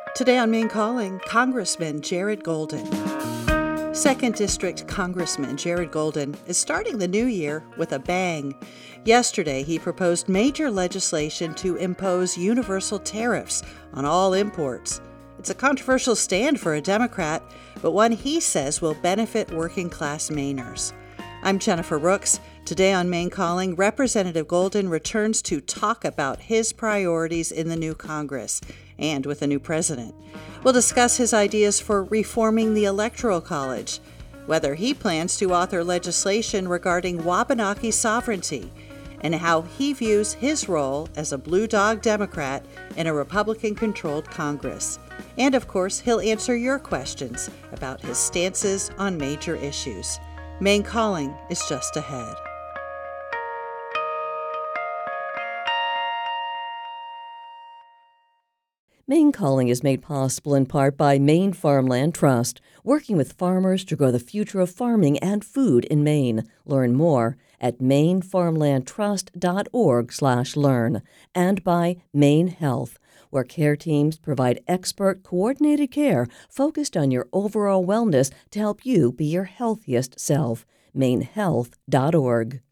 Today on Maine Calling, Congressman Jared Golden. 2nd District Congressman Jared Golden is starting the new year with a bang. Yesterday, he proposed major legislation to impose universal tariffs on all imports. It's a controversial stand for a Democrat, but one he says will benefit working-class Mainers. I'm Jennifer Rooks. Today on Maine Calling, Representative Golden returns to talk about his priorities in the new Congress and with a new president. We'll discuss his ideas for reforming the Electoral College, whether he plans to author legislation regarding Wabanaki sovereignty, and how he views his role as a Blue Dog Democrat in a Republican-controlled Congress. And of course, he'll answer your questions about his stances on major issues. Maine Calling is just ahead. Maine Calling is made possible in part by Maine Farmland Trust, working with farmers to grow the future of farming and food in Maine. Learn more at mainefarmlandtrust.org/learn, and by Maine Health, where care teams provide expert, coordinated care focused on your overall wellness to help you be your healthiest self. MaineHealth.org.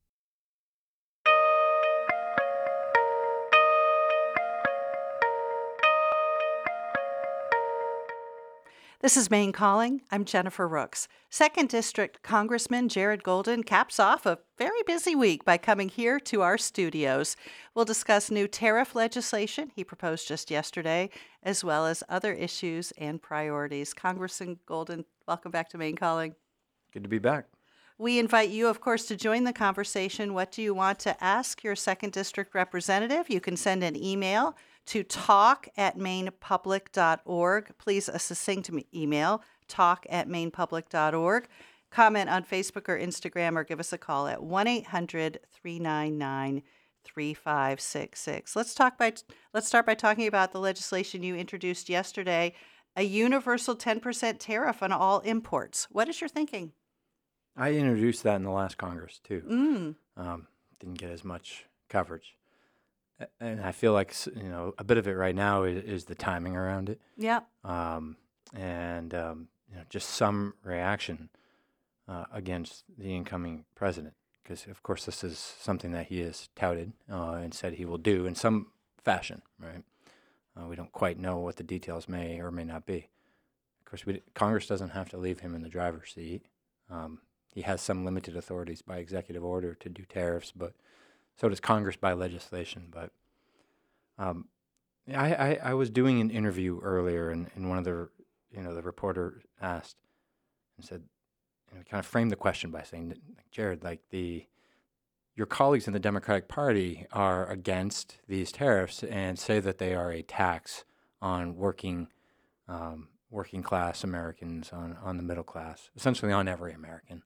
This is Maine Calling. I'm Jennifer Rooks. 2nd District Congressman Jared Golden caps off a very busy week by coming here to our studios. We'll discuss new tariff legislation he proposed just yesterday, as well as other issues and priorities. Congressman Golden, welcome back to Maine Calling. Good to be back. We invite you, of course, to join the conversation. What do you want to ask your 2nd District representative? You can send an email to talk@mainepublic.org. Please, a succinct email, talk@mainepublic.org. Comment on Facebook or Instagram, or give us a call at 1-800-399-3566. Let's start by talking about the legislation you introduced yesterday, a universal 10% tariff on all imports. What is your thinking? I introduced that in the last Congress, too. Didn't get as much coverage. And I feel like, a bit of it right now is the timing around it. Yeah. Just some reaction against the incoming president. Because, of course, this is something that he has touted and said he will do in some fashion, right? We don't quite know what the details may or may not be. Of course, Congress doesn't have to leave him in the driver's seat. He has some limited authorities by executive order to do tariffs, but so does Congress by legislation. But I was doing an interview earlier, and one of the reporter asked and said, kind of framed the question by saying, Jared, your colleagues in the Democratic Party are against these tariffs and say that they are a tax on working class Americans, on the middle class, essentially on every American.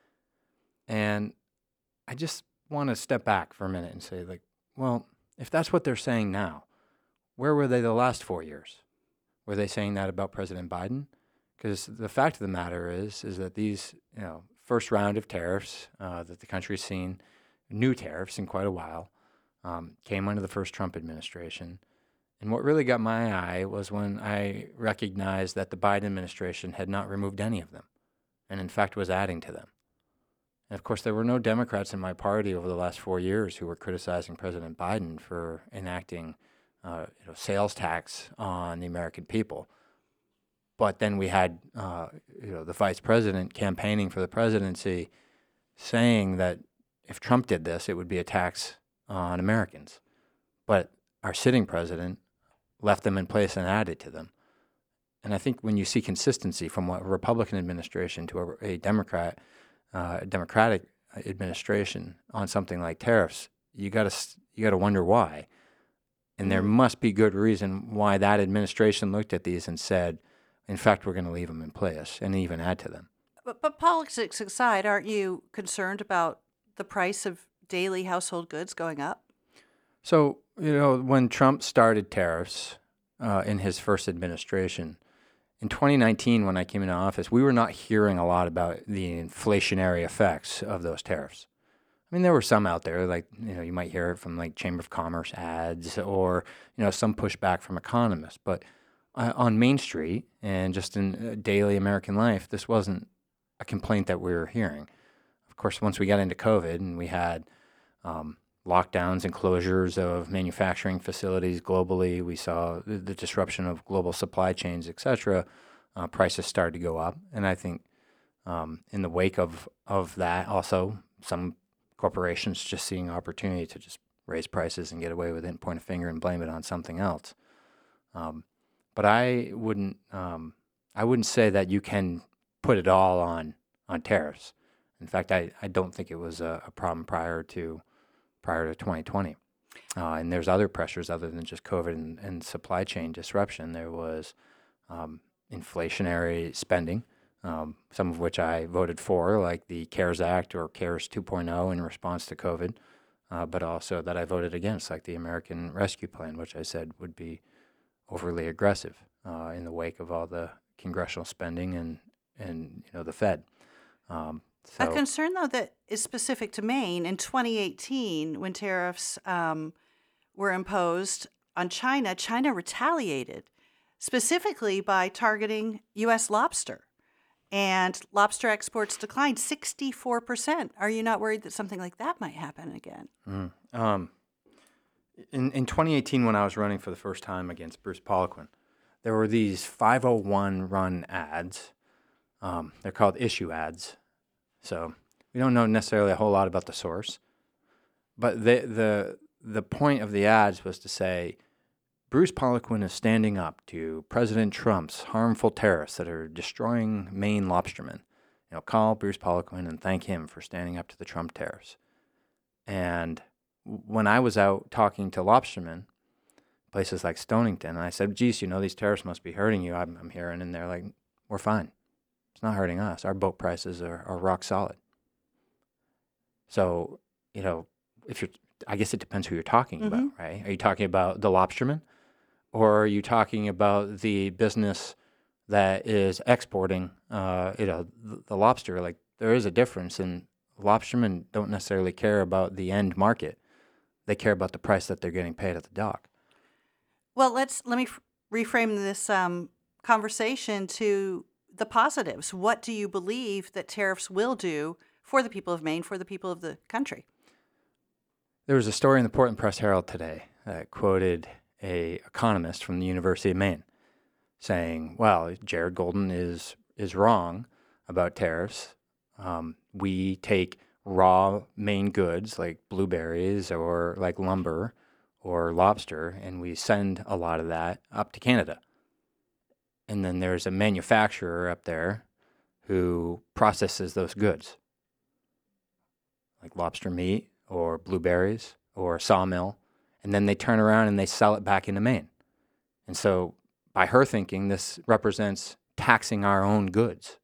And I just want to step back for a minute and say, well, if that's what they're saying now, where were they the last 4 years? Were they saying that about President Biden? Because the fact of the matter is that these, first round of tariffs that the country's seen, new tariffs in quite a while, came under the first Trump administration. And what really got my eye was when I recognized that the Biden administration had not removed any of them, and in fact was adding to them. And of course, there were no Democrats in my party over the last 4 years who were criticizing President Biden for enacting, sales tax on the American people. But then we had, the vice president campaigning for the presidency, saying that if Trump did this, it would be a tax on Americans. But our sitting president left them in place and added to them. And I think when you see consistency from a Republican administration to a Democratic administration on something like tariffs, you got to wonder why. And there must be good reason why that administration looked at these and said, in fact, we're going to leave them in place and even add to them. But politics aside, aren't you concerned about the price of daily household goods going up? So, when Trump started tariffs in his first administration, in 2019, when I came into office, we were not hearing a lot about the inflationary effects of those tariffs. I mean, there were some out there, you might hear it from Chamber of Commerce ads or, some pushback from economists. But on Main Street and just in daily American life, this wasn't a complaint that we were hearing. Of course, once we got into COVID and we had lockdowns and closures of manufacturing facilities globally, we saw the disruption of global supply chains, et cetera. Prices started to go up. And I think in the wake of that, also some corporations just seeing opportunity to just raise prices and get away with it and point a finger and blame it on something else. But I wouldn't say that you can put it all on tariffs. In fact, I don't think it was a problem prior to 2020. And there's other pressures other than just COVID and supply chain disruption. There was inflationary spending, some of which I voted for, like the CARES Act or CARES 2.0 in response to COVID, but also that I voted against, like the American Rescue Plan, which I said would be overly aggressive in the wake of all the congressional spending and the Fed. A concern, though, that is specific to Maine in 2018, when tariffs were imposed on China, China retaliated specifically by targeting U.S. lobster. And lobster exports declined 64%. Are you not worried that something like that might happen again? In 2018, when I was running for the first time against Bruce Poliquin, there were these 501 run ads. They're called issue ads. So we don't know necessarily a whole lot about the source. But the point of the ads was to say, Bruce Poliquin is standing up to President Trump's harmful tariffs that are destroying Maine lobstermen. Call Bruce Poliquin and thank him for standing up to the Trump tariffs. And when I was out talking to lobstermen, places like Stonington, and I said, geez, these tariffs must be hurting you, I'm hearing, and they're like, we're fine. It's not hurting us. Our boat prices are rock solid. So, I guess it depends who you're talking about, right? Are you talking about the lobstermen? Or are you talking about the business that is exporting, the lobster? Like, there is a difference, and lobstermen don't necessarily care about the end market. They care about the price that they're getting paid at the dock. Well, let me reframe this conversation to the positives. What do you believe that tariffs will do for the people of Maine, for the people of the country? There was a story in the Portland Press Herald today that quoted an economist from the University of Maine saying, well, Jared Golden is wrong about tariffs. We take raw Maine goods like blueberries or like lumber or lobster, and we send a lot of that up to Canada. And then there's a manufacturer up there who processes those goods, like lobster meat or blueberries or a sawmill, and then they turn around and they sell it back into Maine. And so by her thinking, this represents taxing our own goods.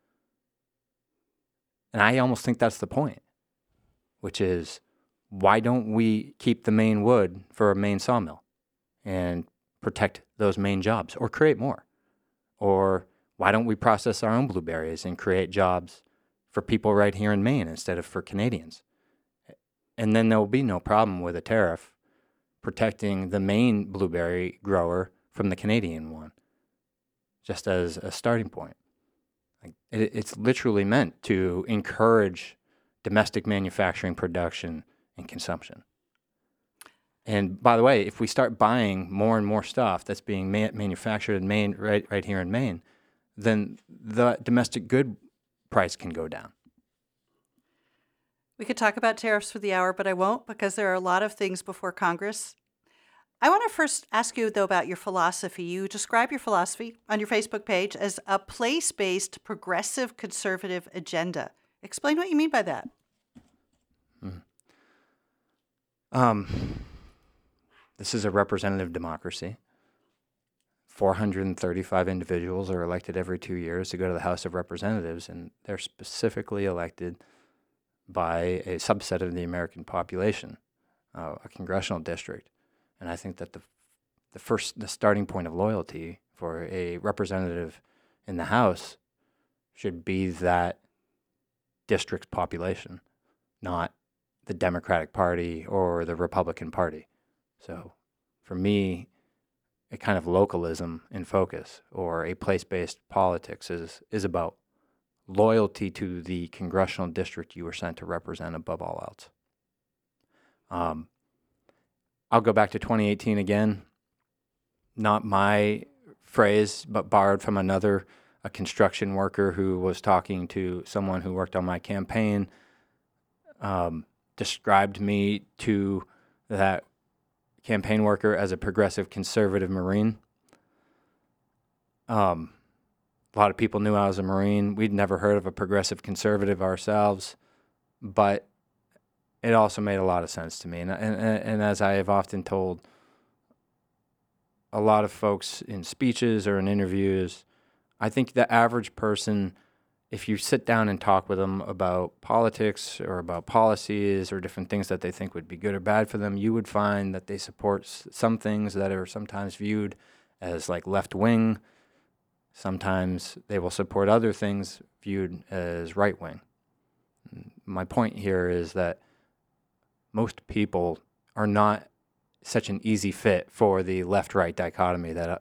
And I almost think that's the point, which is, why don't we keep the Maine wood for a Maine sawmill and protect those Maine jobs or create more? Or why don't we process our own blueberries and create jobs for people right here in Maine instead of for Canadians? And then there will be no problem with a tariff protecting the Maine blueberry grower from the Canadian one, just as a starting point. It's literally meant to encourage domestic manufacturing, production, and consumption. And by the way, if we start buying more and more stuff that's being manufactured in Maine, right here in Maine, then the domestic good price can go down. We could talk about tariffs for the hour, but I won't, because there are a lot of things before Congress. I want to first ask you, though, about your philosophy. You describe your philosophy on your Facebook page as a place-based progressive conservative agenda. Explain what you mean by that. This is a representative democracy. 435 individuals are elected every 2 years to go to the House of Representatives, and they're specifically elected by a subset of the American population, a congressional district. And I think that the starting point of loyalty for a representative in the House should be that district's population, not the Democratic Party or the Republican Party. So for me, a kind of localism in focus or a place-based politics is about loyalty to the congressional district you were sent to represent above all else. I'll go back to 2018 again. Not my phrase, but borrowed from a construction worker who was talking to someone who worked on my campaign, described me to that campaign worker as a progressive conservative Marine. A lot of people knew I was a Marine. We'd never heard of a progressive conservative ourselves, but it also made a lot of sense to me. And as I have often told a lot of folks in speeches or in interviews, I think the average person, if you sit down and talk with them about politics or about policies or different things that they think would be good or bad for them, you would find that they support some things that are sometimes viewed as like left-wing. Sometimes they will support other things viewed as right-wing. My point here is that most people are not such an easy fit for the left-right dichotomy that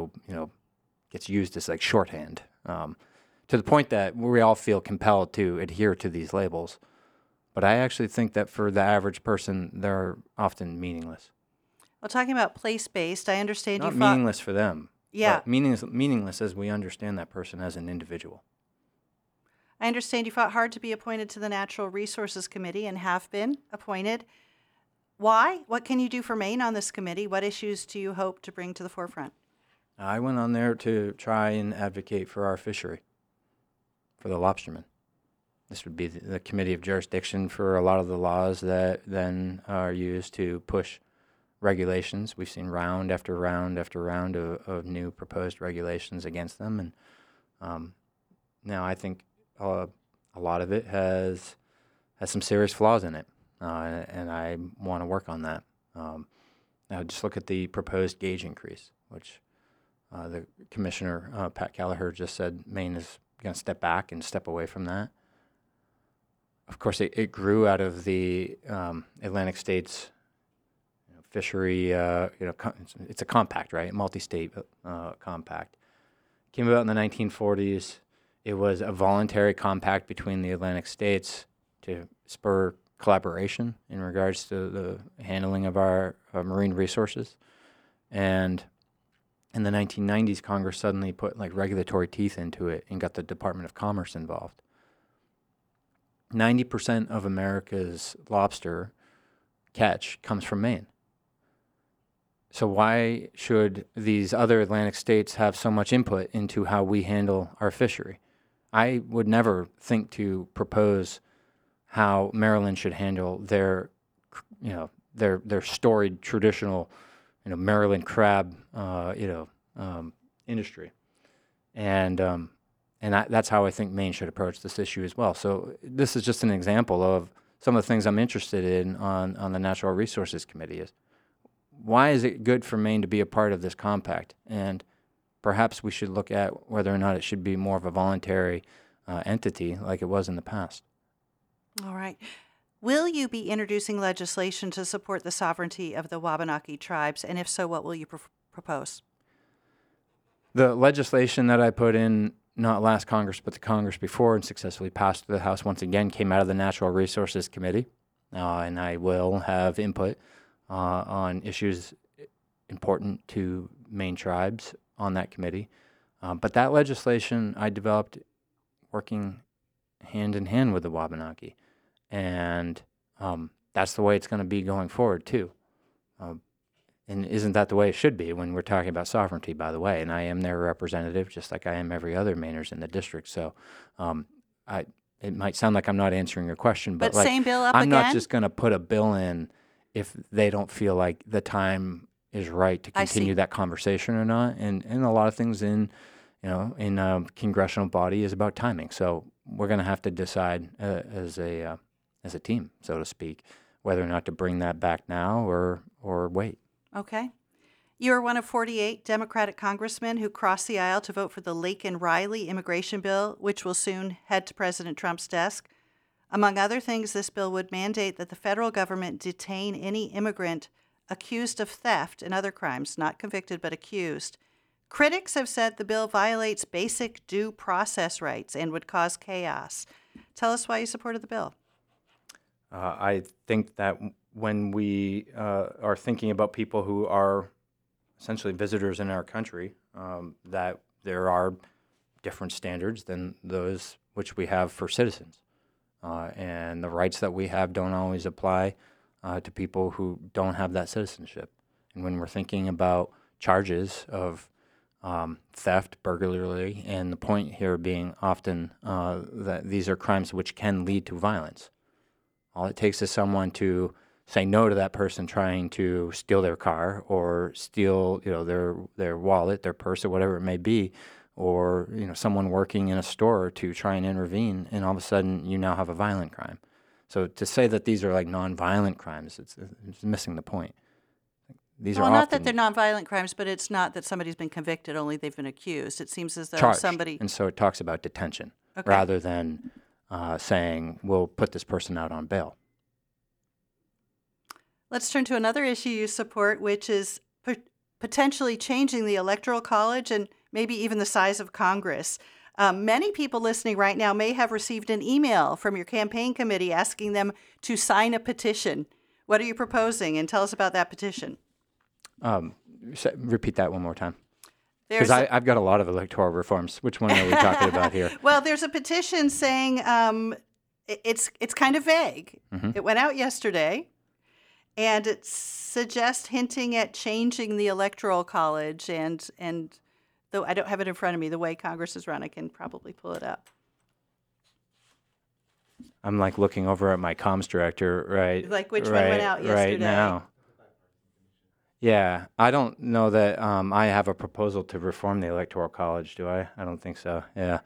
gets used as like shorthand, to the point that we all feel compelled to adhere to these labels. But I actually think that for the average person, they're often meaningless. Well, talking about place-based, I understand Not you fought... meaningless for them. Yeah. But meaningless as we understand that person as an individual. I understand you fought hard to be appointed to the Natural Resources Committee and have been appointed. Why? What can you do for Maine on this committee? What issues do you hope to bring to the forefront? I went on there to try and advocate for our fishery, for the lobstermen. This would be the committee of jurisdiction for a lot of the laws that then are used to push regulations. We've seen round after round after round of new proposed regulations against them. And now I think a lot of it has some serious flaws in it, and I want to work on that. Now just look at the proposed gauge increase, which the Commissioner, Pat Kelleher, just said Maine is going to step back and step away from that. Of course, it grew out of the Atlantic states fishery. It's a compact, right? Multi-state compact. Came about in the 1940s. It was a voluntary compact between the Atlantic states to spur collaboration in regards to the handling of our marine resources. And in the 1990s, Congress suddenly put like regulatory teeth into it and got the Department of Commerce involved. 90% of America's lobster catch comes from Maine. So why should these other Atlantic states have so much input into how we handle our fishery? I would never think to propose how Maryland should handle their storied traditional, Maryland crab, industry, and that's how I think Maine should approach this issue as well. So this is just an example of some of the things I'm interested in on the Natural Resources Committee. Is why is it good for Maine to be a part of this compact? And perhaps we should look at whether or not it should be more of a voluntary entity like it was in the past. All right. Will you be introducing legislation to support the sovereignty of the Wabanaki tribes? And if so, what will you propose? The legislation that I put in, not last Congress, but the Congress before, and successfully passed the House once again, came out of the Natural Resources Committee. And I will have input on issues important to Maine tribes on that committee. But that legislation I developed working hand in hand with the Wabanaki. And that's the way it's going to be going forward, too. And isn't that the way it should be when we're talking about sovereignty, by the way? And I am their representative, just like I am every other Mainers in the district. So it might sound like I'm not answering your question, but same bill up I'm again? not just going to put a bill in if they don't feel like the time is right to continue that conversation or not. And a lot of things in a congressional body is about timing. So we're going to have to decide as a team, so to speak, whether or not to bring that back now or wait. Okay. You are one of 48 Democratic congressmen who crossed the aisle to vote for the Laken-Riley immigration bill, which will soon head to President Trump's desk. Among other things, this bill would mandate that the federal government detain any immigrant accused of theft and other crimes, not convicted but accused. Critics have said the bill violates basic due process rights and would cause chaos. Tell us why you supported the bill. I think that when we are thinking about people who are essentially visitors in our country, that there are different standards than those which we have for citizens. And the rights that we have don't always apply to people who don't have that citizenship. And when we're thinking about charges of theft, burglary, and the point here being often that these are crimes which can lead to violence. All it takes is someone to say no to that person trying to steal their car or steal, their wallet, their purse, or whatever it may be, or someone working in a store to try and intervene, and all of a sudden you now have a violent crime. So to say that these are like nonviolent crimes, it's missing the point. These are not that they're nonviolent crimes, but it's not that somebody's been convicted, only they've been accused. It seems as though charged. somebody... And so it talks about detention rather than saying, we'll put this person out on bail. Let's turn to another issue you support, which is potentially changing the Electoral College and maybe even the size of Congress. Many people listening right now may have received an email from your campaign committee asking them to sign a petition. What are you proposing? And tell us about that petition. Repeat that one more time. Because I've got a lot of electoral reforms. Which one are we talking about here? Well, there's a petition saying it's kind of vague. Mm-hmm. It went out yesterday, and it suggests hinting at changing the Electoral College. And though I don't have it in front of me, the way Congress is run, I can probably pull it up. I'm like looking over at my comms director, right? Like which one went out yesterday? Right now. Yeah, I don't know that I have a proposal to reform the Electoral College, do I? I don't think so, yeah.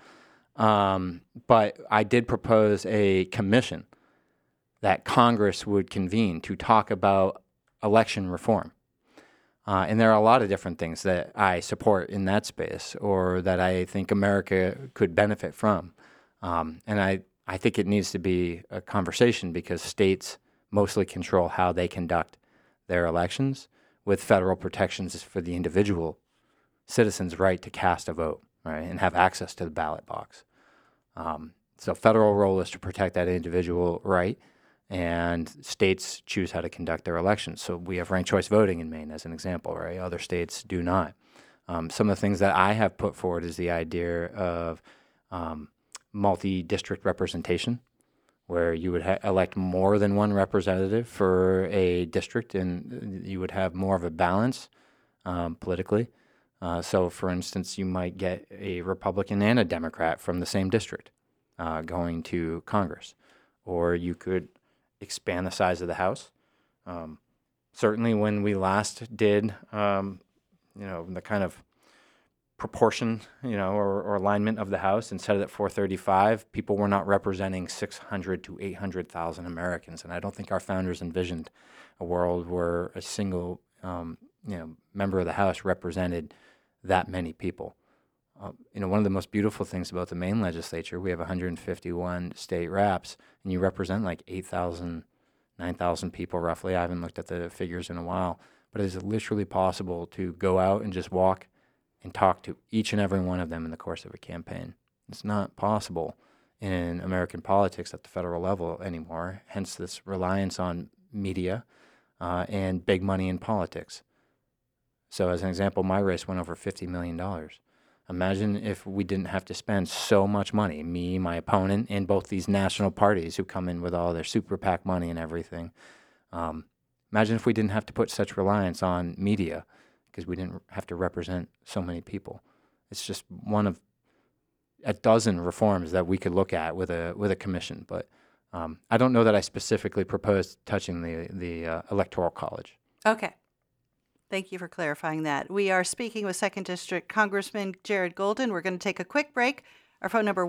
But I did propose a commission that Congress would convene to talk about election reform. And there are a lot of different things that I support in that space or that I think America could benefit from. And I think it needs to be a conversation because states mostly control how they conduct their elections, with federal protections for the individual citizen's right to cast a vote, right, and have access to the ballot box. So federal role is to protect that individual right, and states choose how to conduct their elections. So we have ranked choice voting in Maine as an example, right? Other states do not. Some of the things that I have put forward is the idea of multi-district representation, where you would elect more than one representative for a district, and you would have more of a balance politically. So, for instance, you might get a Republican and a Democrat from the same district going to Congress, or you could expand the size of the House. Certainly, when we last did, the kind of proportion, or alignment of the House and set it at 435, people were not representing 600 to 800,000 Americans. And I don't think our founders envisioned a world where a single, member of the House represented that many people. One of the most beautiful things about the Maine legislature, we have 151 state reps, and you represent like 8,000, 9,000 people roughly. I haven't looked at the figures in a while, but it is literally possible to go out and just walk and talk to each and every one of them in the course of a campaign. It's not possible in American politics at the federal level anymore, hence this reliance on media and big money in politics. So as an example, my race went over $50 million. Imagine if we didn't have to spend so much money, me, my opponent, and both these national parties who come in with all their super PAC money and everything. Imagine if we didn't have to put such reliance on media, because we didn't have to represent so many people. It's just one of a dozen reforms that we could look at with a commission. But I don't know that I specifically proposed touching the Electoral College. Okay. Thank you for clarifying that. We are speaking with 2nd District Congressman Jared Golden. We're going to take a quick break. Our phone number,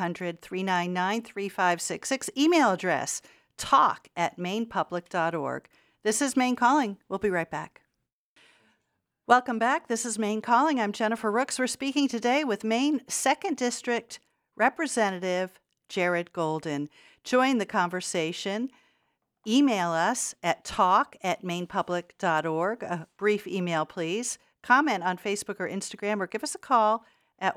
1-800-399-3566. Email address, talk@mainepublic.org. This is Maine Calling. We'll be right back. Welcome back. This is Maine Calling. I'm Jennifer Rooks. We're speaking today with Maine 2nd District Representative Jared Golden. Join the conversation Email us at talk@mainepublic.org. A brief email, please. Comment on Facebook or Instagram, or give us a call at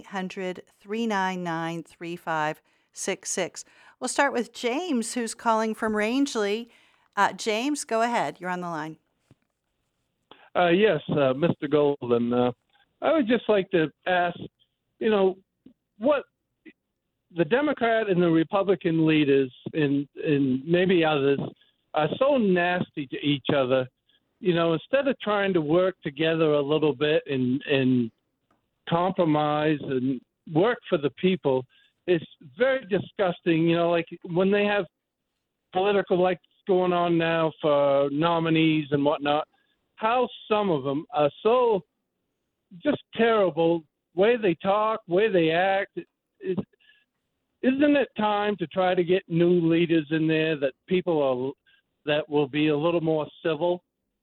1-800-399-3566. We'll start with James, who's calling from Rangeley. James, go ahead. You're on the line. Yes, Mr. Golden. I would just like to ask, what the Democrat and the Republican leaders and maybe others are so nasty to each other. Instead of trying to work together a little bit and compromise and work for the people, it's very disgusting. Like when they have political like going on now for nominees and whatnot, how some of them are so just terrible, way they talk, way they act. Isn't it time to try to get new leaders in there that that will be a little more civil?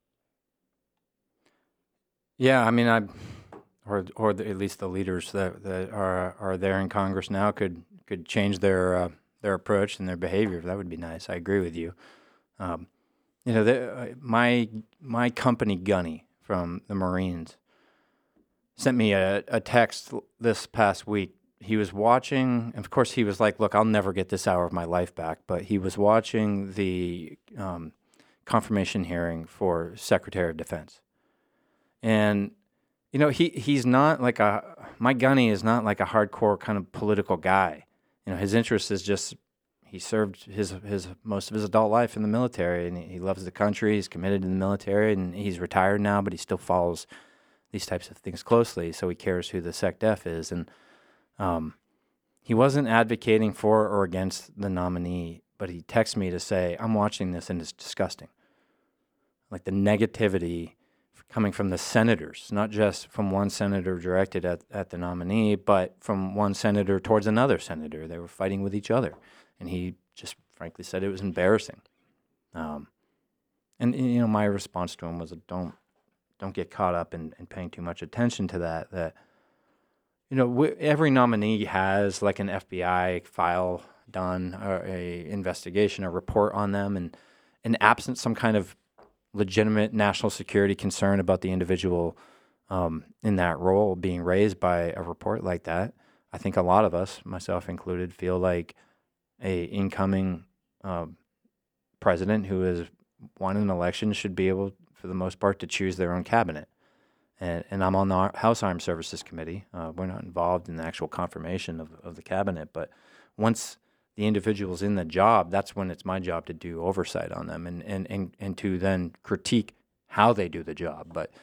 Yeah, I mean, at least the leaders that are there in Congress now could change their approach and their behavior. That would be nice. I agree with you. My company Gunny from the Marines sent me a text this past week. He was watching, of course, he was like, look, I'll never get this hour of my life back, but he was watching the confirmation hearing for Secretary of Defense. And, he's not like my Gunny is not like a hardcore kind of political guy. His interest is just, he served his most of his adult life in the military, and he loves the country. He's committed to the military, and he's retired now, but he still follows these types of things closely, so he cares who the SecDef is. And he wasn't advocating for or against the nominee, but he texted me to say, I'm watching this and it's disgusting. Like the negativity coming from the senators, not just from one senator directed at the nominee, but from one senator towards another senator. They were fighting with each other. And he just frankly said it was embarrassing. And my response to him was, don't get caught up in paying too much attention to that. Every nominee has like an FBI file done, or a investigation, a report on them, and absent some kind of legitimate national security concern about the individual in that role being raised by a report like that, I think a lot of us, myself included, feel like a incoming president who has won an election should be able, for the most part, to choose their own cabinet. And I'm on the House Armed Services Committee. We're not involved in the actual confirmation of the cabinet, but once the individual's in the job, that's when it's my job to do oversight on them and to then critique how they do the job. But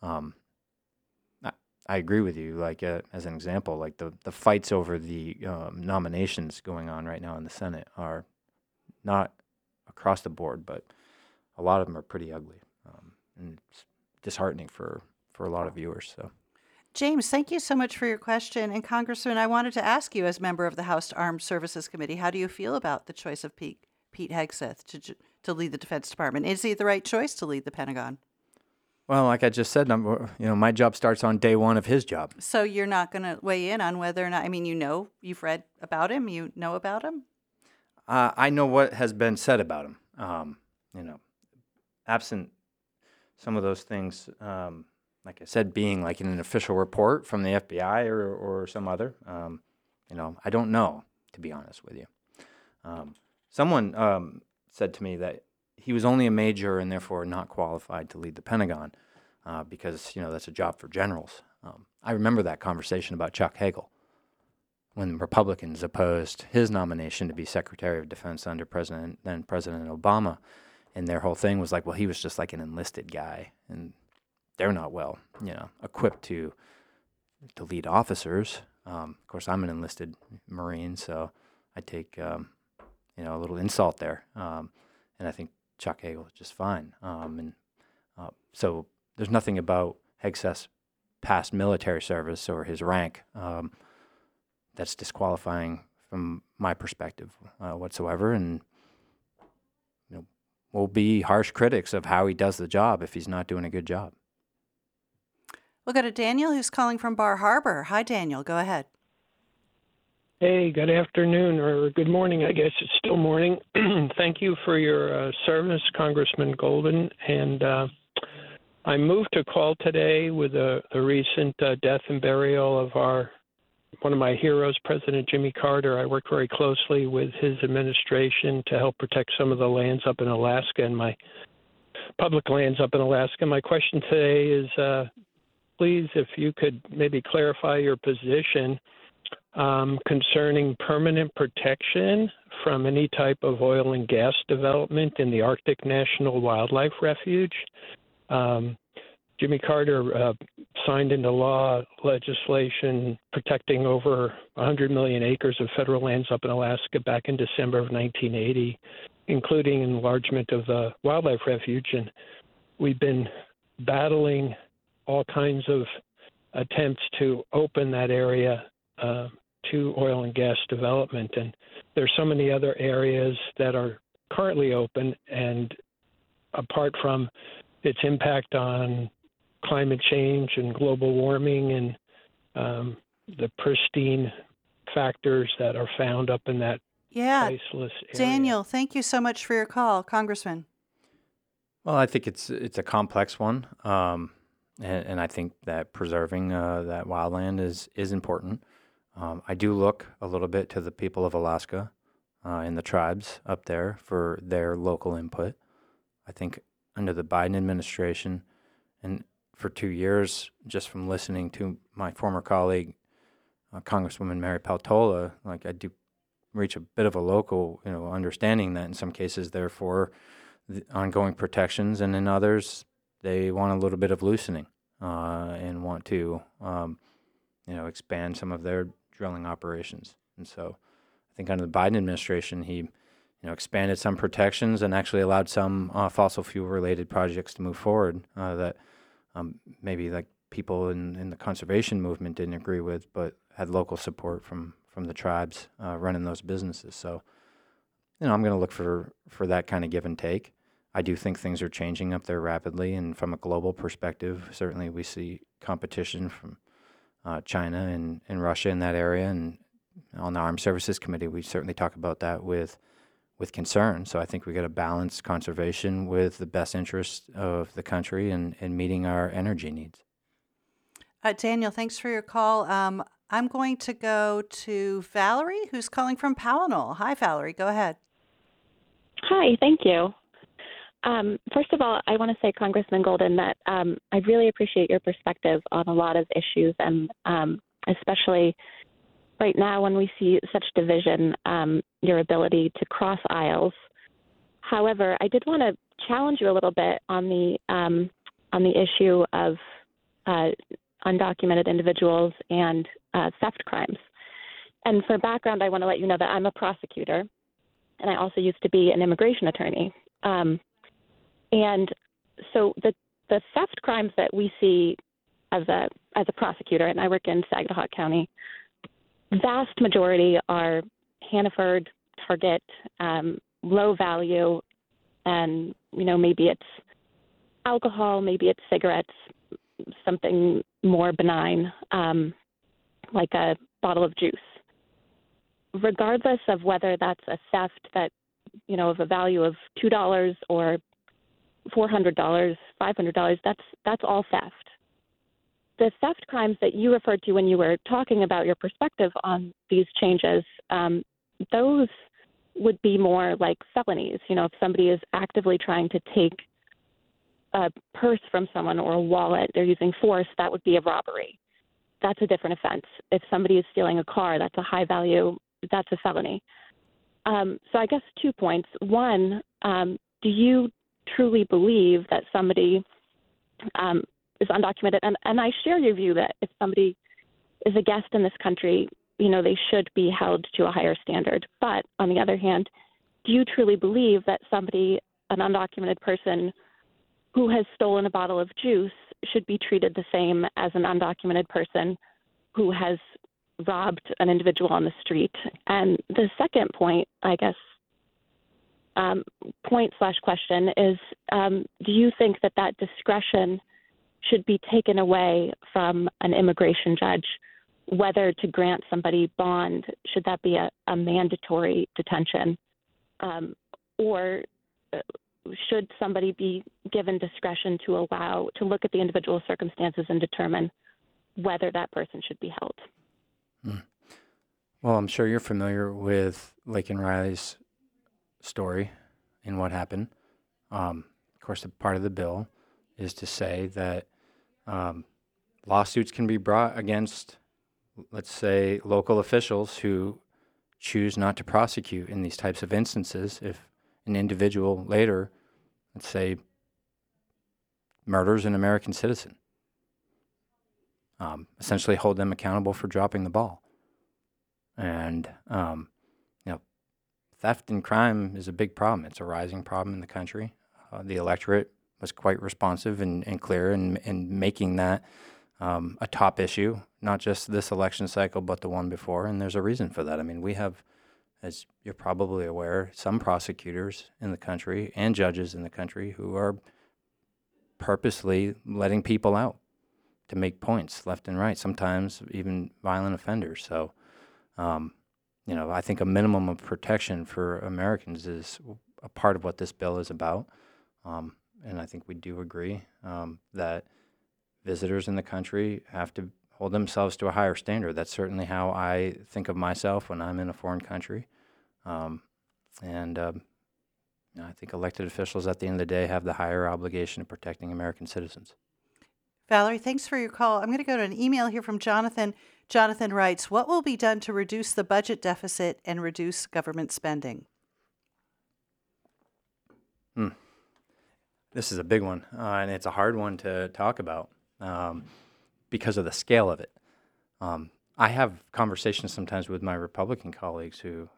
I agree with you. Like as an example, like the fights over the nominations going on right now in the Senate are not across the board, but a lot of them are pretty ugly, and it's disheartening for a lot of viewers. So, James, thank you so much for your question. And Congressman, I wanted to ask you, as member of the House Armed Services Committee, how do you feel about the choice of Pete Hegseth to lead the Defense Department? Is he the right choice to lead the Pentagon? Well, like I just said, my job starts on day one of his job. So you're not going to weigh in on whether or not, you've read about him, you know about him? I know what has been said about him. Absent some of those things, like I said, being like in an official report from the FBI or some other, I don't know, to be honest with you. Someone said to me that he was only a major and therefore not qualified to lead the Pentagon because, that's a job for generals. I remember that conversation about Chuck Hagel when Republicans opposed his nomination to be Secretary of Defense under then President Obama. And their whole thing was like, well, he was just like an enlisted guy, and they're not well, equipped to lead officers. Of course, I'm an enlisted Marine, so I take, a little insult there. And I think Chuck Hagel is just fine. So there's nothing about Hegseth's past military service or his rank that's disqualifying from my perspective whatsoever. And we'll be harsh critics of how he does the job if he's not doing a good job. We'll go to Daniel, who's calling from Bar Harbor. Hi, Daniel. Go ahead. Hey, good afternoon, or good morning. I guess it's still morning. Thank you for your service, Congressman Golden. And I moved to call today with the recent death and burial of one of my heroes, President Jimmy Carter. I worked very closely with his administration to help protect some of the lands up in Alaska and my public lands up in Alaska. My question today is, please, if you could maybe clarify your position concerning permanent protection from any type of oil and gas development in the Arctic National Wildlife Refuge. Jimmy Carter signed into law legislation protecting over 100 million acres of federal lands up in Alaska back in December of 1980, including enlargement of the wildlife refuge. And we've been battling all kinds of attempts to open that area to oil and gas development. And there's so many other areas that are currently open, and apart from its impact on climate change and global warming and the pristine factors that are found up in that priceless area. Daniel, thank you so much for your call, Congressman. Well, I think it's a complex one, and I think that preserving that wildland is important. I do look a little bit to the people of Alaska and the tribes up there for their local input. I think under the Biden administration, and for 2 years, just from listening to my former colleague, Congresswoman Mary Peltola, like I do reach a bit of a local, understanding that in some cases they're for the ongoing protections, and in others they want a little bit of loosening and want to, expand some of their drilling operations. And so I think under the Biden administration, he expanded some protections and actually allowed some fossil fuel related projects to move forward that maybe like people in the conservation movement didn't agree with, but had local support from the tribes running those businesses. So, I'm going to look for that kind of give and take. I do think things are changing up there rapidly, and from a global perspective, certainly we see competition from China and Russia in that area. And on the Armed Services Committee, we certainly talk about that with concern. So I think we got to balance conservation with the best interest of the country and meeting our energy needs. Daniel, thanks for your call. I'm going to go to Valerie, who's calling from Pownell. Hi, Valerie. Go ahead. Hi, thank you. First of all, I want to say, Congressman Golden, that I really appreciate your perspective on a lot of issues, and especially right now when we see such division, your ability to cross aisles. However, I did want to challenge you a little bit on the issue of undocumented individuals and theft crimes. And for background, I want to let you know that I'm a prosecutor, and I also used to be an immigration attorney. And so the theft crimes that we see as a prosecutor, and I work in Saginaw County, vast majority are Hannaford, Target, low value, and maybe it's alcohol, maybe it's cigarettes, something more benign, like a bottle of juice. Regardless of whether that's a theft that of a value of $2 or $400, $500, that's all theft. The theft crimes that you referred to when you were talking about your perspective on these changes, those would be more like felonies. If somebody is actively trying to take a purse from someone or a wallet, they're using force, that would be a robbery. That's a different offense. If somebody is stealing a car, that's a high value, that's a felony. So I guess 2 points. One, do you truly believe that somebody is undocumented? And I share your view that if somebody is a guest in this country, they should be held to a higher standard. But on the other hand, do you truly believe that somebody, an undocumented person who has stolen a bottle of juice, should be treated the same as an undocumented person who has robbed an individual on the street? And the second point, I guess, point/question is, do you think that discretion should be taken away from an immigration judge whether to grant somebody bond, should that be a mandatory detention, or should somebody be given discretion to look at the individual circumstances and determine whether that person should be held? Well, I'm sure you're familiar with Laken Riley's story and what happened. Of course, a part of the bill is to say that lawsuits can be brought against, let's say, local officials who choose not to prosecute in these types of instances if an individual later, let's say, murders an American citizen. Essentially hold them accountable for dropping the ball. And, theft and crime is a big problem. It's a rising problem in the country. The electorate was quite responsive and clear in making that a top issue, not just this election cycle, but the one before. And there's a reason for that. I mean, we have, as you're probably aware, some prosecutors in the country and judges in the country who are purposely letting people out to make points left and right, sometimes even violent offenders. So, I think a minimum of protection for Americans is a part of what this bill is about. And I think we do agree that visitors in the country have to hold themselves to a higher standard. That's certainly how I think of myself when I'm in a foreign country. I think elected officials at the end of the day have the higher obligation of protecting American citizens. Valerie, thanks for your call. I'm going to go to an email here from Jonathan. Jonathan writes, what will be done to reduce the budget deficit and reduce government spending? This is a big one, and it's a hard one to talk about because of the scale of it. I have conversations sometimes with my Republican colleagues who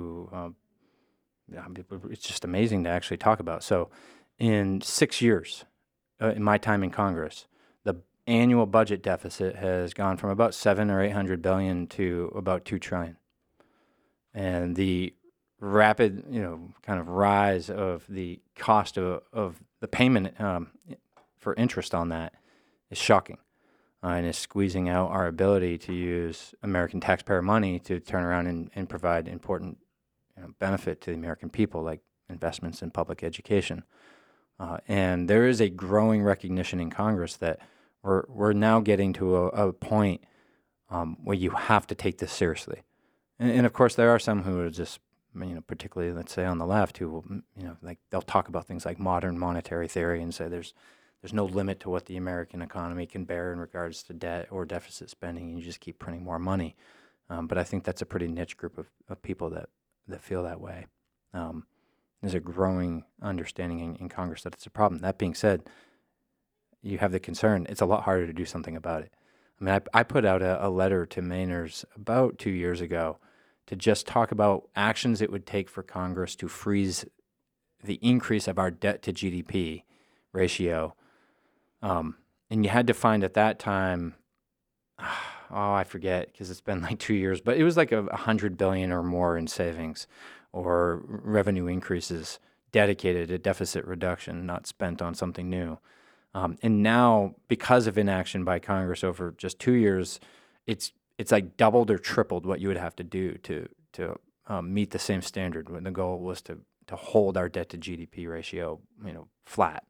it's just amazing to actually talk about. So in 6 years, in my time in Congress, the annual budget deficit has gone from about $700 or $800 billion to about $2 trillion. And the rapid, kind of rise of the cost of the payment for interest on that is shocking, and is squeezing out our ability to use American taxpayer money to turn around and provide important benefit to the American people, like investments in public education. And there is a growing recognition in Congress that we're now getting to a point where you have to take this seriously. And of course, there are some who are just, particularly, let's say, on the left, who will, they'll talk about things like modern monetary theory and say there's no limit to what the American economy can bear in regards to debt or deficit spending, and you just keep printing more money. But I think that's a pretty niche group of people that feel that way. There's a growing understanding in Congress that it's a problem. That being said, you have the concern. It's a lot harder to do something about it. I mean, I put out a letter to Mainers about 2 years ago to just talk about actions it would take for Congress to freeze the increase of our debt to GDP ratio. And you had to find at that time, I forget because it's been like 2 years, but it was like $100 billion or more in savings or revenue increases dedicated to deficit reduction, not spent on something new. And now, because of inaction by Congress over just 2 years, it's like doubled or tripled what you would have to do to meet the same standard when the goal was to hold our debt to GDP ratio, flat.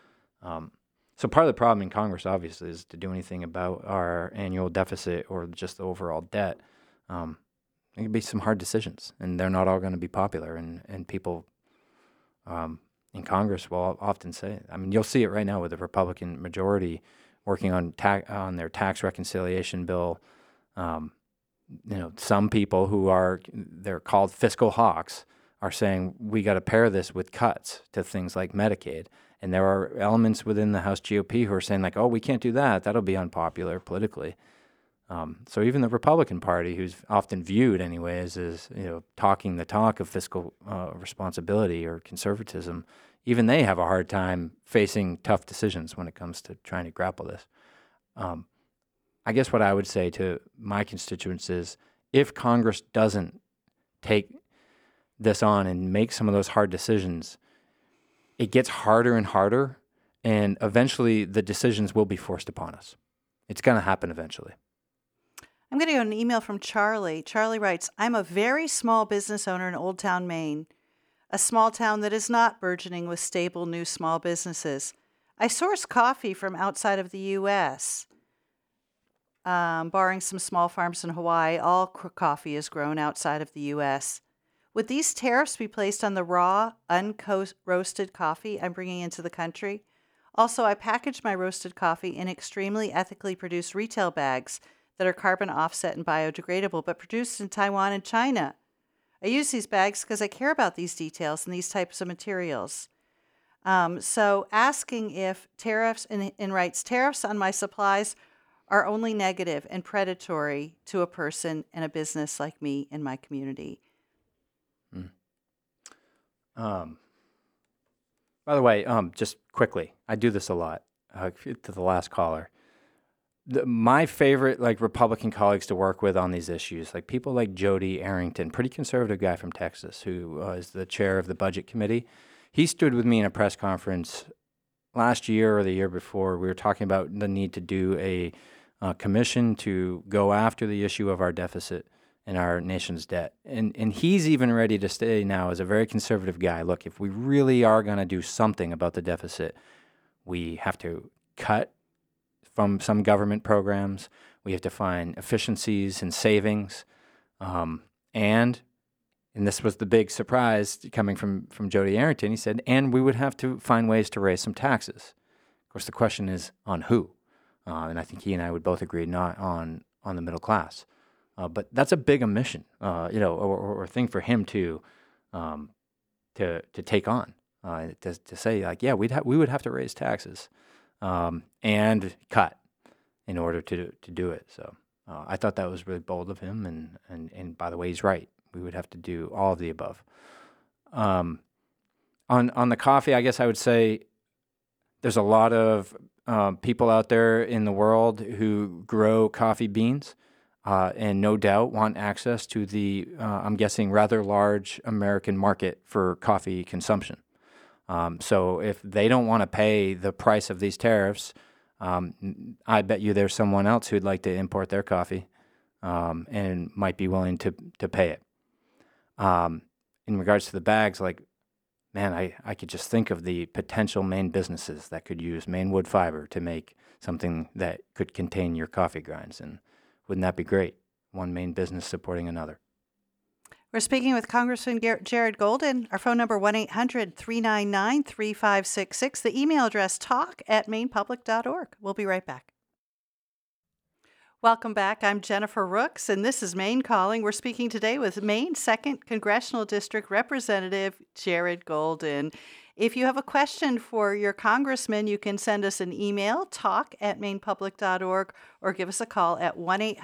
So part of the problem in Congress, obviously, is to do anything about our annual deficit or just the overall debt. There can be some hard decisions, and they're not all going to be popular. And people in Congress will often say, you'll see it right now with the Republican majority working on their tax reconciliation bill. Some people they're called fiscal hawks are saying we got to pair this with cuts to things like Medicaid. And there are elements within the House GOP who are saying like, we can't do that. That'll be unpopular politically. So even the Republican Party, who's often viewed anyways as, talking the talk of fiscal responsibility or conservatism, even they have a hard time facing tough decisions when it comes to trying to grapple this. I guess what I would say to my constituents is if Congress doesn't take this on and make some of those hard decisions, it gets harder and harder, and eventually the decisions will be forced upon us. It's going to happen eventually. I'm going to go an email from Charlie. Charlie writes, I'm a very small business owner in Old Town, Maine, a small town that is not burgeoning with stable new small businesses. I source coffee from outside of the U.S., barring some small farms in Hawaii. All coffee is grown outside of the U.S. Would these tariffs be placed on the raw, unroasted coffee I'm bringing into the country? Also, I package my roasted coffee in extremely ethically produced retail bags that are carbon offset and biodegradable, but produced in Taiwan and China. I use these bags because I care about these details and these types of materials. So asking if tariffs, and writes, tariffs on my supplies are only negative and predatory to a person and a business like me in my community. By the way, just quickly, I do this a lot, to the last caller. My favorite Republican colleagues to work with on these issues, like people like Jody Arrington, pretty conservative guy from Texas, who is the chair of the Budget Committee. He stood with me in a press conference last year or the year before. We were talking about the need to do a commission to go after the issue of our deficit and our nation's debt. And he's even ready to say now, as a very conservative guy, look, if we really are going to do something about the deficit, we have to cut from some government programs. We have to find efficiencies and savings. And this was the big surprise coming from Jody Arrington. He said, and we would have to find ways to raise some taxes. Of course, the question is on who? And I think he and I would both agree not on the middle class. But that's a big omission, or thing for him to take on, to say like, yeah, we would have to raise taxes and cut in order to do it. So I thought that was really bold of him, and by the way, he's right. We would have to do all of the above. On the coffee, I guess I would say there's a lot of people out there in the world who grow coffee beans. And no doubt want access to the, I'm guessing, rather large American market for coffee consumption. So if they don't want to pay the price of these tariffs, I bet you there's someone else who'd like to import their coffee and might be willing to pay it. In regards to the bags, I could just think of the potential Maine businesses that could use Maine wood fiber to make something that could contain your coffee grinds. And wouldn't that be great? One Maine business supporting another. We're speaking with Congressman Jared Golden. Our phone number, 1-800-399-3566. The email address, talk@mainepublic.org. We'll be right back. Welcome back. I'm Jennifer Rooks, and this is Maine Calling. We're speaking today with Maine 2nd Congressional District Representative Jared Golden. If you have a question for your congressman, you can send us an email, talk@mainepublic.org, or give us a call at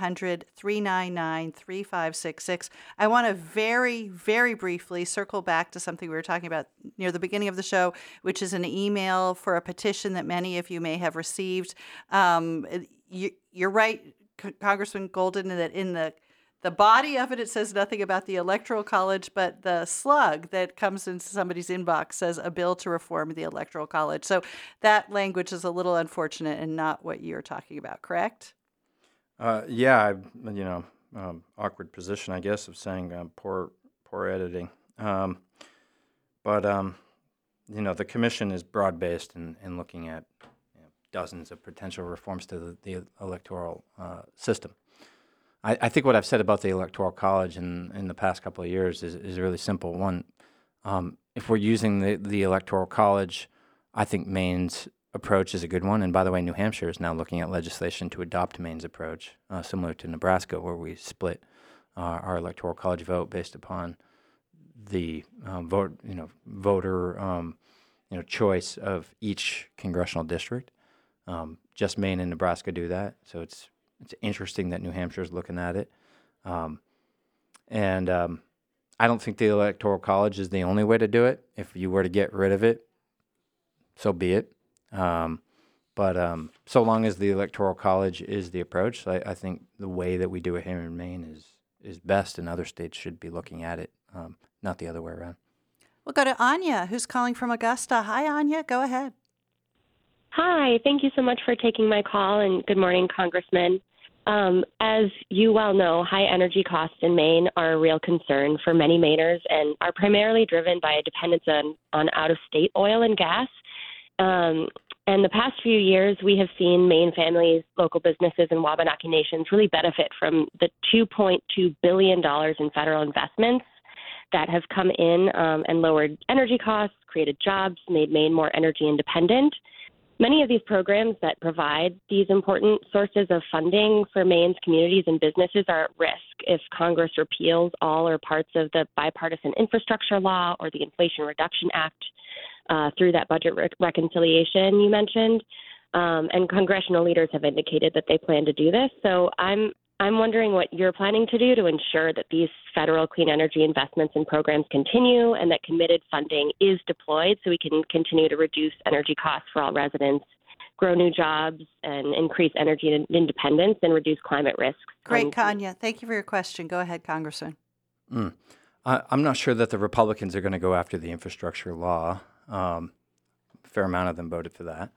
1-800-399-3566. I want to very, very briefly circle back to something we were talking about near the beginning of the show, which is an email for a petition that many of you may have received. You're right, Congressman Golden, that in the body of it, it says nothing about the Electoral College, but the slug that comes into somebody's inbox says a bill to reform the Electoral College. So that language is a little unfortunate and not what you're talking about, correct? Awkward position, I guess, of saying poor editing. But the commission is broad-based in looking at dozens of potential reforms to the electoral system. I think what I've said about the Electoral College in the past couple of years is really simple. One, if we're using the Electoral College, I think Maine's approach is a good one. And by the way, New Hampshire is now looking at legislation to adopt Maine's approach, similar to Nebraska, where we split our Electoral College vote based upon the voter choice of each congressional district. Just Maine and Nebraska do that, so it's interesting that New Hampshire is looking at it. I don't think the Electoral College is the only way to do it. If you were to get rid of it, so be it. But so long as the Electoral College is the approach, I think the way that we do it here in Maine is best, and other states should be looking at it, not the other way around. We'll go to Anya, who's calling from Augusta. Hi, Anya. Go ahead. Hi. Thank you so much for taking my call, and good morning, Congressman. As you well know, high energy costs in Maine are a real concern for many Mainers and are primarily driven by a dependence on out-of-state oil and gas. And the past few years, we have seen Maine families, local businesses, and Wabanaki nations really benefit from the $2.2 billion in federal investments that have come in and lowered energy costs, created jobs, made Maine more energy independent. Many of these programs that provide these important sources of funding for Maine's communities and businesses are at risk if Congress repeals all or parts of the bipartisan infrastructure law or the Inflation Reduction Act through that budget reconciliation you mentioned. And congressional leaders have indicated that they plan to do this. So I'm wondering what you're planning to do to ensure that these federal clean energy investments and programs continue and that committed funding is deployed so we can continue to reduce energy costs for all residents, grow new jobs, and increase energy independence and reduce climate risks. Great, Kanya. Thank you for your question. Go ahead, Congressman. I'm not sure that the Republicans are going to go after the infrastructure law. A fair amount of them voted for that.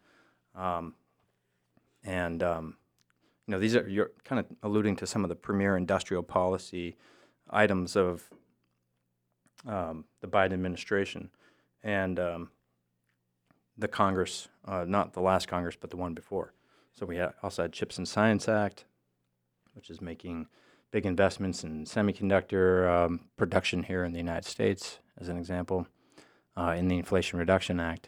These are, you're kind of alluding to some of the premier industrial policy items of the Biden administration and the Congress, not the last Congress, but the one before. So we also had CHIPS and Science Act, which is making big investments in semiconductor production here in the United States, as an example, in the Inflation Reduction Act,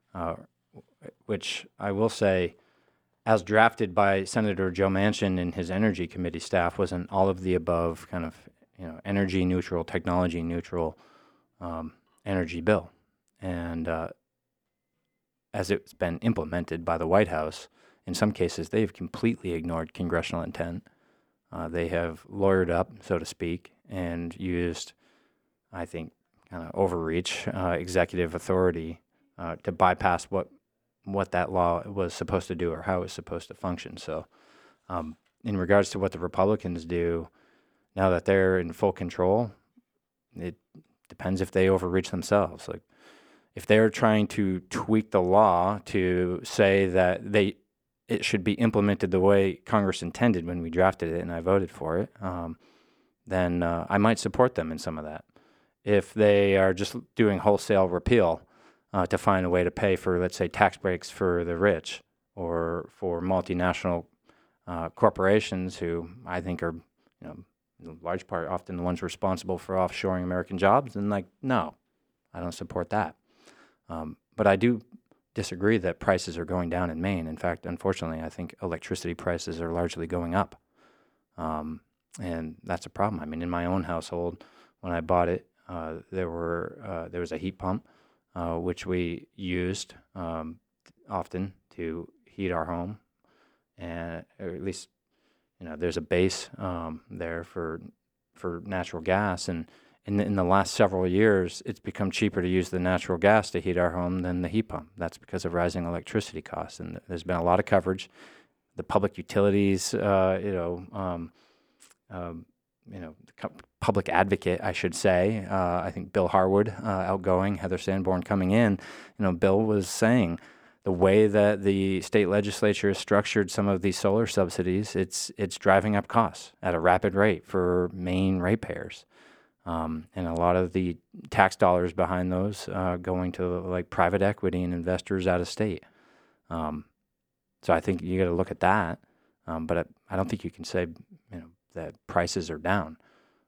which I will say, as drafted by Senator Joe Manchin and his Energy Committee staff, was an all of the above kind of energy neutral, technology neutral energy bill. And as it's been implemented by the White House, in some cases they've completely ignored congressional intent. They have lawyered up, so to speak, and used, I think, kind of overreach executive authority to bypass what that law was supposed to do or how it was supposed to function. So in regards to what the Republicans do, now that they're in full control, it depends if they overreach themselves. Like, if they're trying to tweak the law to say that it should be implemented the way Congress intended when we drafted it and I voted for it, then I might support them in some of that. If they are just doing wholesale repeal to find a way to pay for, let's say, tax breaks for the rich or for multinational corporations who I think are, in large part, often the ones responsible for offshoring American jobs, then no, I don't support that. But I do disagree that prices are going down in Maine. In fact, unfortunately, I think electricity prices are largely going up. And that's a problem. I mean, in my own household, when I bought it, there was a heat pump, which we used often to heat our home, and or at least, there's a base there for natural gas, and in the last several years, it's become cheaper to use the natural gas to heat our home than the heat pump. That's because of rising electricity costs, and there's been a lot of coverage. The public utilities, public advocate, I should say. I think Bill Harwood, outgoing, Heather Sanborn coming in, Bill was saying the way that the state legislature has structured some of these solar subsidies, it's driving up costs at a rapid rate for Maine ratepayers. And a lot of the tax dollars behind those going to private equity and investors out of state. So I think you got to look at that. But I don't think you can say, that prices are down.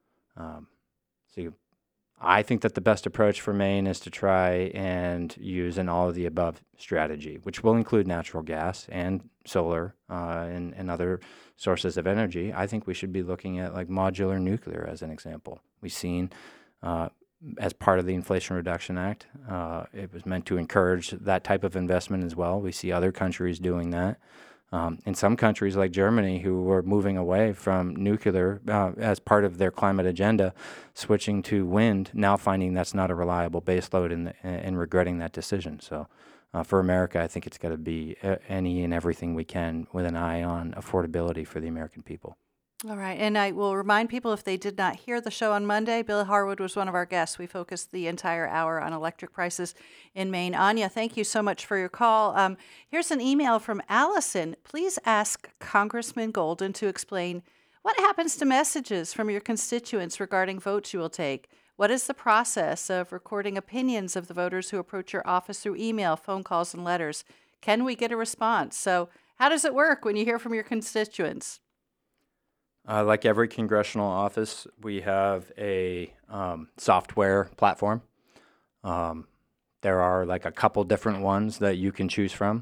I think that the best approach for Maine is to try and use an all of the above strategy, which will include natural gas and solar and other sources of energy. I think we should be looking at modular nuclear as an example. We've seen as part of the Inflation Reduction Act, it was meant to encourage that type of investment as well. We see other countries doing that. In some countries like Germany, who were moving away from nuclear as part of their climate agenda, switching to wind, now finding that's not a reliable baseload and regretting that decision. So for America, I think it's got to be any and everything we can with an eye on affordability for the American people. All right. And I will remind people, if they did not hear the show on Monday, Bill Harwood was one of our guests. We focused the entire hour on electric prices in Maine. Anya, thank you so much for your call. Here's an email from Allison. Please ask Congressman Golden to explain what happens to messages from your constituents regarding votes you will take. What is the process of recording opinions of the voters who approach your office through email, phone calls, and letters? Can we get a response? So how does it work when you hear from your constituents? Like every congressional office, we have a software platform. There are like a couple different ones that you can choose from.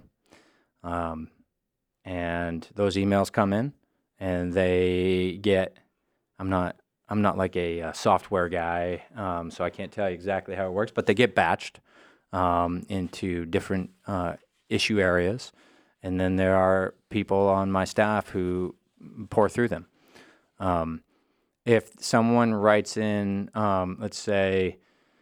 And those emails come in and they get, I'm not like a software guy, so I can't tell you exactly how it works, but they get batched into different issue areas. And then there are people on my staff who pour through them. If someone writes in, let's say,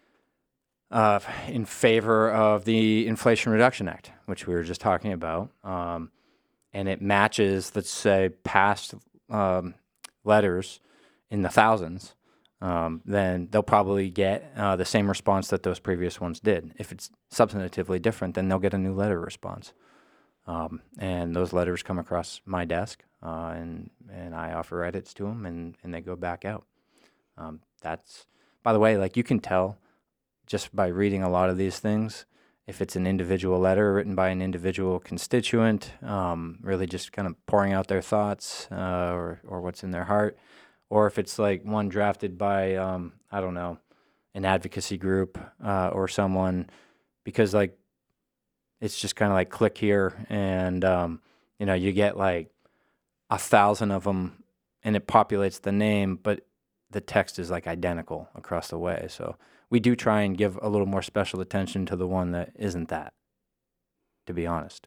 in favor of the Inflation Reduction Act, which we were just talking about, and it matches, let's say, past letters in the thousands, then they'll probably get the same response that those previous ones did. If it's substantively different, then they'll get a new letter response. And those letters come across my desk, and I offer edits to them, and they go back out. That's, by the way, like you can tell just by reading a lot of these things, if it's an individual letter written by an individual constituent, really just kind of pouring out their thoughts or what's in their heart, or if it's like one drafted by, I don't know, an advocacy group or someone, because like it's just kind of like click here and, you get like 1,000 of them and it populates the name, but the text is like identical across the way. So we do try and give a little more special attention to the one that isn't that, to be honest.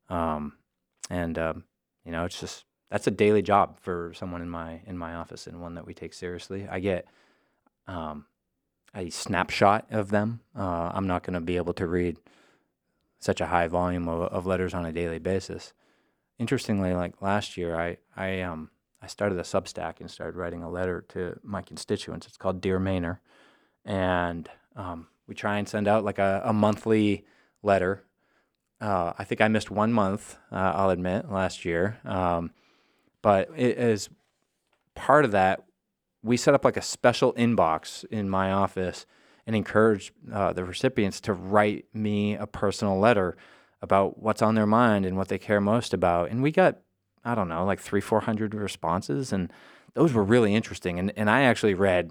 It's just, that's a daily job for someone in my office, and one that we take seriously. I get a snapshot of them. I'm not going to be able to read such a high volume of letters on a daily basis. Interestingly, like last year, I started a Substack and started writing a letter to my constituents. It's called Dear Mainer, and we try and send out like a monthly letter. I think I missed 1 month, I'll admit, last year. But as part of that, we set up like a special inbox in my office and encourage the recipients to write me a personal letter about what's on their mind and what they care most about. And we got, I don't know, like 300-400 responses, and those were really interesting. And I actually read,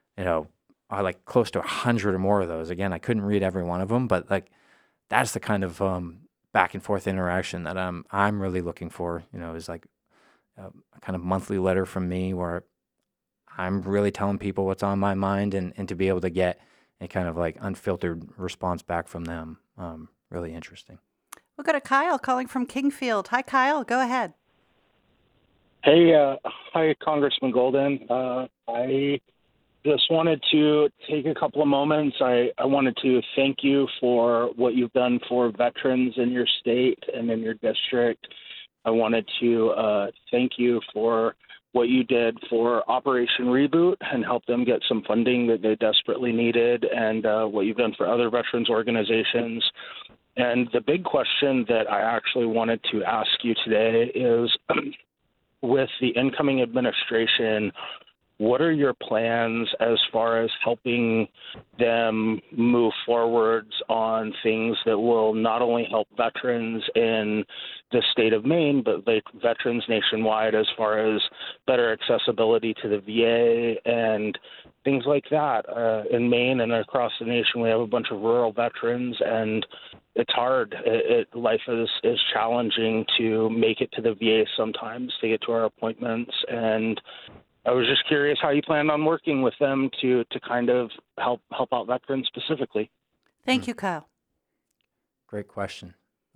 like close to 100 or more of those. Again, I couldn't read every one of them, but like that's the kind of back and forth interaction that I'm really looking for. Is like a kind of monthly letter from me where I'm really telling people what's on my mind, and to be able to get a kind of like unfiltered response back from them. Really interesting. We'll go to Kyle calling from Kingfield. Hi, Kyle. Go ahead. Hey, hi, Congressman Golden. I just wanted to take a couple of moments. I wanted to thank you for what you've done for veterans in your state and in your district. I wanted to thank you for what you did for Operation Reboot and help them get some funding that they desperately needed, and what you've done for other veterans organizations. And the big question that I actually wanted to ask you today is, with the incoming administration, what are your plans as far as helping them move forwards on things that will not only help veterans in the state of Maine, but veterans nationwide, as far as better accessibility to the VA and things like that? In Maine and across the nation, we have a bunch of rural veterans, and it's hard. Life is challenging to make it to the VA sometimes, to get to our appointments. And I was just curious how you plan on working with them to kind of help out veterans specifically. Thank you, Kyle. Great question.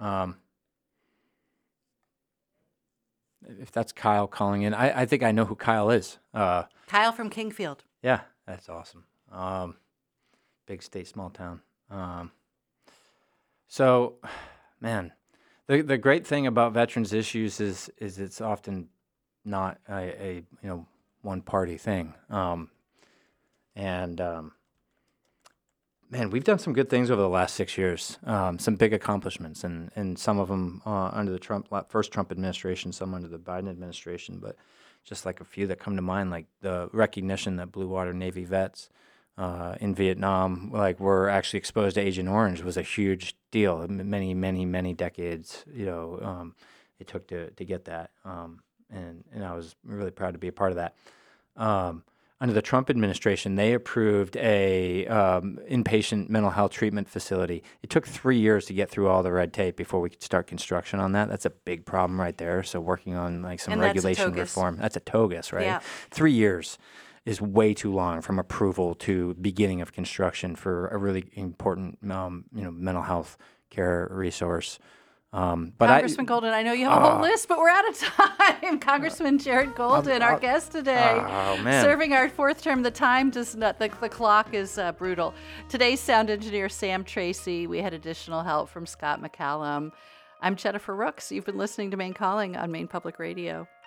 If that's Kyle calling in, I think I know who Kyle is. Kyle from Kingfield. Yeah, that's awesome. Big state, small town. So, man, the great thing about veterans issues is it's often not a one party thing. Man, we've done some good things over the last 6 years, some big accomplishments, and some of them under the first Trump administration, some under the Biden administration, but just like a few that come to mind, like the recognition that Blue Water Navy vets in Vietnam, like, were actually exposed to Agent Orange was a huge deal. Many, many, many decades, it took to get that, and I was really proud to be a part of that. Under the Trump administration, they approved a inpatient mental health treatment facility. It took 3 years to get through all the red tape before we could start construction on that. That's a big problem right there. So working on like some regulation reform. That's a TOGUS, right? Yeah. 3 years is way too long from approval to beginning of construction for a really important mental health care resource. Congressman Golden, I know you have a whole list, but we're out of time. Congressman Jared Golden, our guest today, serving our fourth term. The time does not, the clock is brutal. Today's sound engineer, Sam Tracy. We had additional help from Scott McCallum. I'm Jennifer Rooks. You've been listening to Maine Calling on Maine Public Radio.